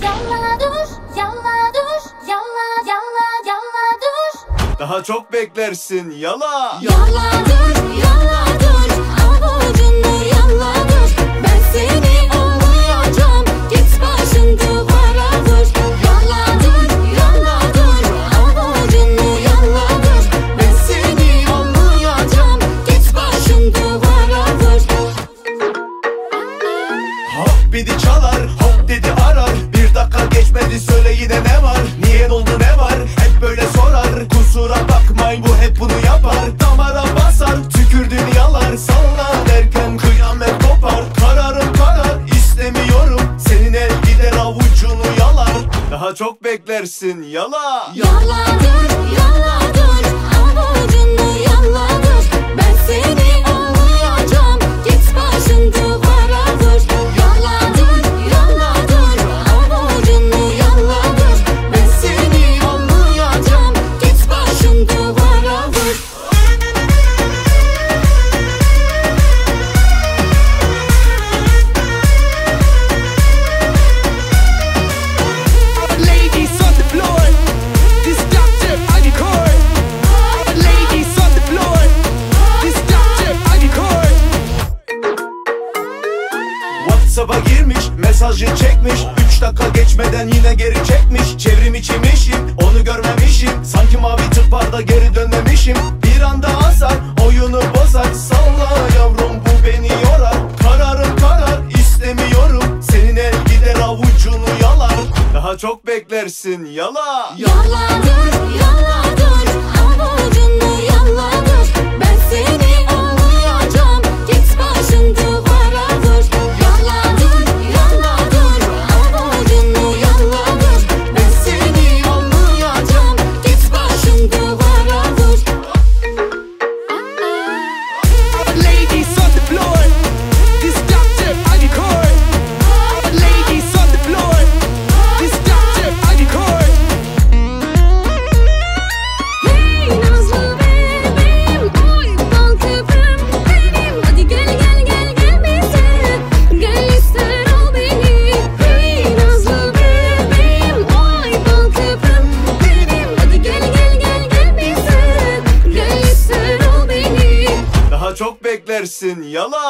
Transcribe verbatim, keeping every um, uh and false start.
Yalla dur, yalla dur, yalla yalla yalla dur. Daha çok beklersin yala. Yalla dur, yalla dur, avucunu yalla dur. Ben seni anlayacağım, git başın duvara vur. Yalla dur, yalla dur, avucunu yalla dur. Ben seni anlayacağım, git başın duvara vur. Hop dedi çalar, hop dedi arar. Bir dakika geçmedi söyle yine ne var? Niye oldu ne var? Hep böyle sorar. Kusura bakmayın bu hep bunu yapar. Damara basar, tükürdün yalar. Salla derken kıyamet kopar. Kararım karar, istemiyorum. Senin el gider avucunu yalar. Daha çok beklersin yala. Yalla dur, yalla dur, avucunu yalla dur. Ben seni anlayacağım, git başın duvara vur. Yalla dur, yalla dur, avucunu yalla dur. Ben seni anlayacağım, git başın duvara vur. Ladies on the floor, this doctor I record. Ladies on the floor, this doctor I record. WhatsApp'a girmiş, mesajı çekmiş. Üç dakika geçmeden yine geri çekmiş. Çevrim içim işim, onu görmemişim. Sanki mavi tıkparda geri dönmemişim. Bir anda asar, oyunu bozar. Salla yavrum bu beni yorar. Kararım karar, istemiyorum. Senin el gider avucunu yalar. Daha çok beklersin yala. Yalla dur, yalla dur, avucunu yalla dur. Ben seni anlayacağım, git başın duvara vur. Yalla dur, yalla dur, avucunu yalla dur. Ben seni anlayacağım, git başın duvara vur. Ladies on the floor, this doctor I record. Ladies on the floor, this doctor I record. Hey Nazlı bebeğim, oy bal köprüm benim. Hadi gel gel gel gel bize, gel ister ol beni. Hey Nazlı bebeğim, oy bal köprüm benim. Hadi gel gel gel gel bize, gel ister ol beni. Daha çok beklersin yala.